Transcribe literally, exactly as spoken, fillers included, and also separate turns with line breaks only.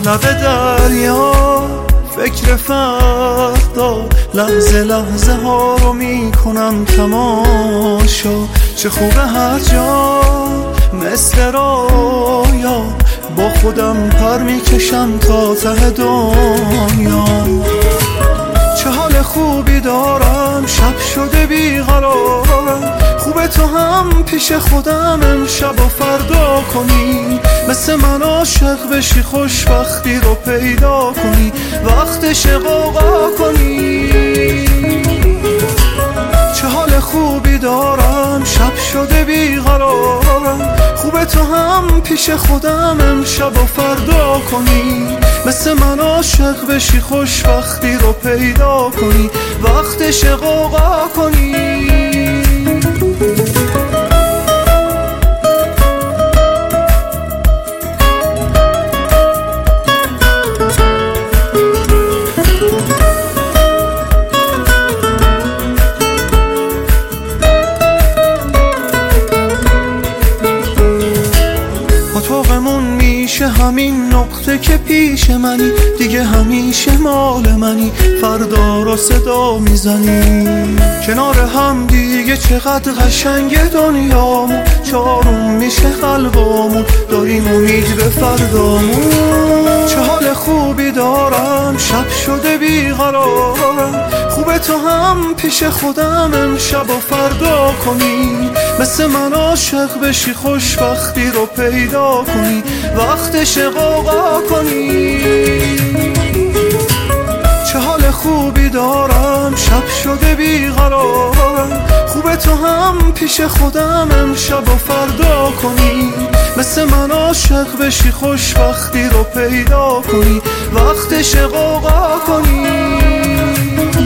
لب دریا فکر فردا، لحظه لحظه ها رو میکنم تماشا. چه خوبه هر جا مثل رویا، با خودم پر میکشم تا ته دنیا. چه حال خوبی دارم، شب شده بیقرارم. خوبه تو هم پیش خودم امشب و فردا کنی، مثل من عاشق بشی خوشبختی رو پیدا کنی، وقتش غوغا کنی. چه حال خوبی دارم، شب شده بیقرارم. خوبه تو هم پیش خودم امشب و فردا کنی، مثل من عاشق بشی خوشبختی رو پیدا کنی، وقتش غوغا کنی. اتاقمون میشه همین نقطه که پیش منی، دیگه همیشه مال منی، فردا رو صدا میزنی. کنار هم دیگه چقدر قشنگ دنیامون، چارون میشه قلبامون، داریم امید به فردامون. چه حال خوبی دارم، شب شده بیقرارم. خوبه تو هم پیش خودم امشب و فردا کنی، مثل من عاشق بشی خوشبختی رو پیدا کنی، وقتش غوغا کنی. چه حال خوبی دارم، شب شده بیقرارم. خوبه تو هم پیش خودم امشب و فردا کنی، مثل من عاشق بشی خوشبختی رو پیدا کنی، وقتش غوغا کنی.